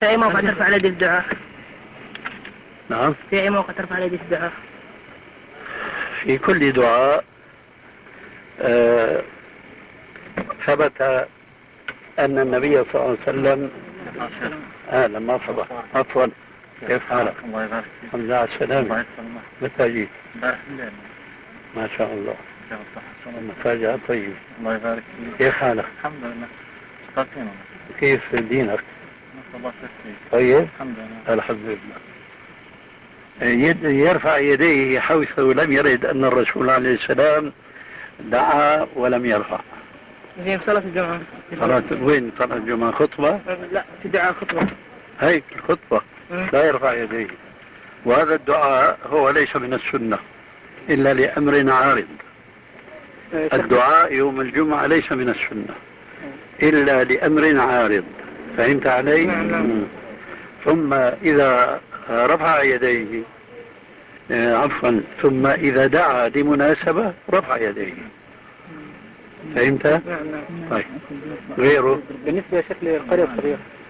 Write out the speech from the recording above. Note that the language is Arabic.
في أي موقع ترفع اليد في الدعاء؟ نعم. في أي موقع ترفع اليد في الدعاء؟ في كل دعاء. ثبت أن النبي صلى الله عليه وسلم لما صبح عفوا. كيف حالك؟ الله يبارك فيك. الحمد لله على السلامة. متى جيت؟ ما شاء الله. المفاجأة طيب. الله يبارك فيك. كيف حالك؟ الحمد لله. مستقيم. كيف دينك؟ الله طيب. الحمد لله. الحمد لله. يرفع يديه حيث لم يرد أن الرسول عليه السلام دعا ولم يرفع. في صلاة الجمعة. صلاة وين؟ صلاة الجمعة خطبة؟ لا، في دعاء خطبة. هيك الخطبة لا يرفع يديه. وهذا الدعاء هو ليس من السنة إلا لأمر عارض. الدعاء يوم الجمعة ليس من السنة إلا لأمر عارض. فهمت علي؟ نعم. ثم إذا رفع يديه عفوا ثم إذا دعا لمناسبة رفع يديه. فهمت؟ نعم. طيب. غيره بالنسبة لشكل القرية الصغيرة